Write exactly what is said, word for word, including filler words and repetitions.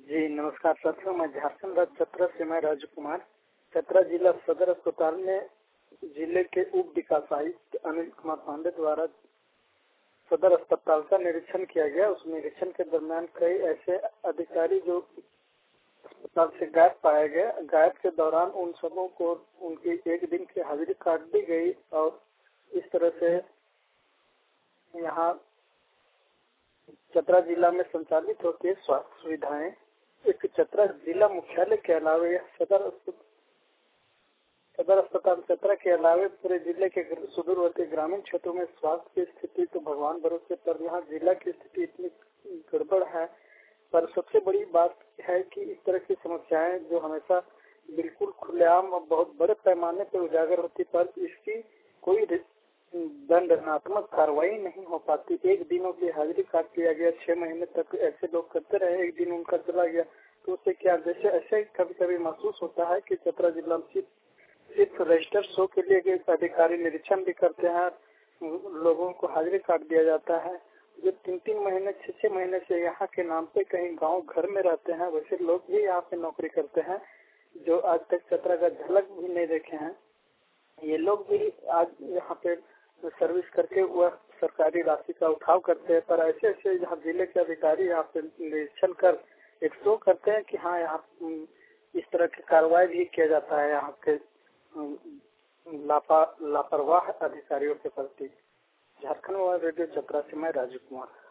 जी नमस्कार साथियों, मैं झारखंड राज्य चतरा से मैं राजू कुमार। चतरा जिला सदर अस्पताल में जिले के उप विकास आयुक्त अनिल कुमार पांडे द्वारा सदर अस्पताल का निरीक्षण किया गया। उस निरीक्षण के दरमियान कई ऐसे अधिकारी जो अस्पताल से गायब पाए गए, गायब के दौरान उन सबों को उनकी एक दिन की हाजिरी काट दी गई और इस तरह से यहाँ चतरा जिला में संचालित होती है स्वास्थ्य सुविधाएं। एक चतरा जिला मुख्यालय के अलावा सदर सदर अस्पताल चतरा के अलावा पूरे जिले के सुदूरवर्ती ग्रामीण क्षेत्रों में स्वास्थ्य की स्थिति तो भगवान भरोसे, पर यहाँ जिला की स्थिति इतनी गड़बड़ है। पर सबसे बड़ी बात है कि इस तरह की समस्याएं जो हमेशा बिल्कुल खुलेआम और बहुत बड़े पैमाने पर उजागर होती, पर इसकी कोई दंडात्मक कार्रवाई नहीं हो पाती। एक दिनों की हाजिरी काट दिया गया, छह महीने तक ऐसे लोग करते रहे, एक दिन उनका चला गया तो उससे क्या, जैसे ऐसे कभी कभी महसूस होता है कि चतरा जिला में सिर्फ रजिस्टर शो के लिए अधिकारी निरीक्षण भी करते हैं, लोगों को हाजिरी काट दिया जाता है। जो तीन तीन महीने छह छह महीने से यहाँ के नाम पे कहीं गांव घर में रहते हैं, वैसे लोग भी यहाँ पे नौकरी करते हैं जो आज तक चतरा का झलक भी नहीं देखे हैं। ये लोग भी आज यहाँ पे सर्विस करके वह सरकारी राशि का उठाव करते हैं, पर ऐसे ऐसे यहाँ जिले के अधिकारी यहाँ पे निरीक्षण कर एक शो करते हैं कि हाँ यहाँ इस तरह की कार्रवाई भी किया जाता है यहाँ के लापा लापरवाह अधिकारियों के प्रति। झारखंड वाला रेडियो चतरा से मैं राजू कुमार।